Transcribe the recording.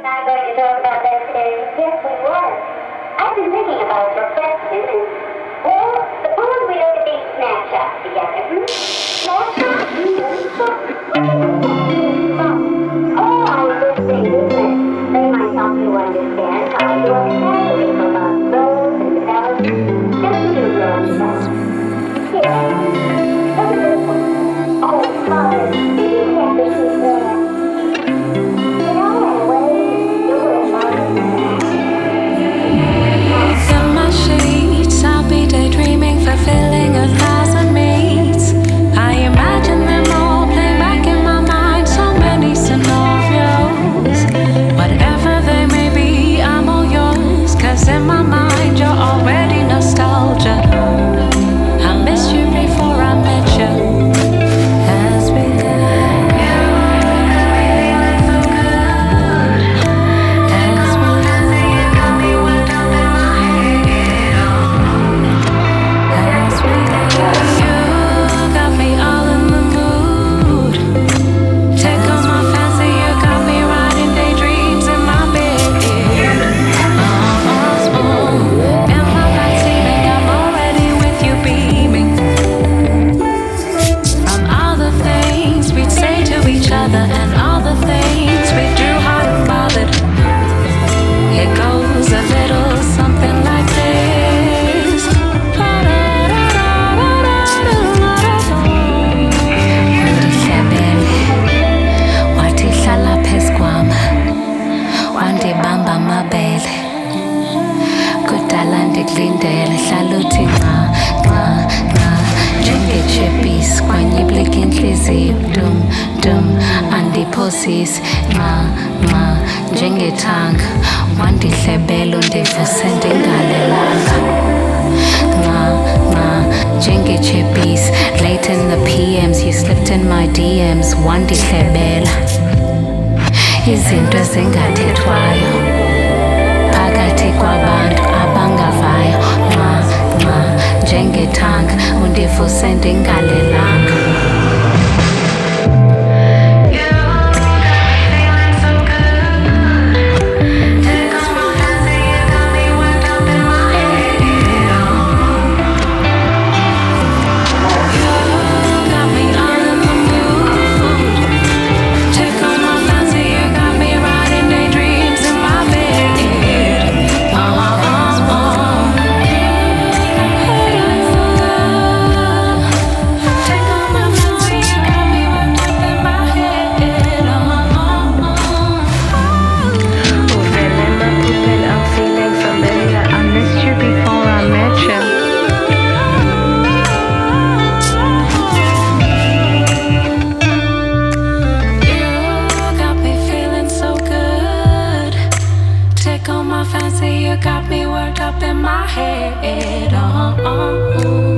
not going to talk about that today. Yes, we were. I've been thinking about your question, and, well, suppose we look at these snapshots together, Snapshots? All I was just thinking that they might help you understand how you exactly from a growth and development, just to yourself. Here, look at this one. Oh, Father, you can't believe that. In my sheets, I'll be daydreaming, fulfilling 1,000 meets. I imagine them all playing back in my mind, so many scenarios. Whatever they may be, I'm all yours, 'cause in my mind you're already nostalgia. I missed you before I met you. As we and all the things we do hard and bothered. It goes a little something like this. Wandihlebele, wathi hlala phezu kwami, wandibamba amabele. Kudala ndikulindele, hlala uthi nca, nca, nca. Njengejebhisi kwanyiblika inhliziyo, dum, dum. Andiphosisi, nca, nca. Njengethanga, wandihlebela undivuse ndingalelanga. Nca, nca. Njengejebhisi, late in the PMs, you slipped in my DMs, wandihlebela. Izinto ezingathethwayo phakathi kwabantu abangavayo, nca, nca. Njengethanga, undivuse ndingalelanga. You got me worked up in my head.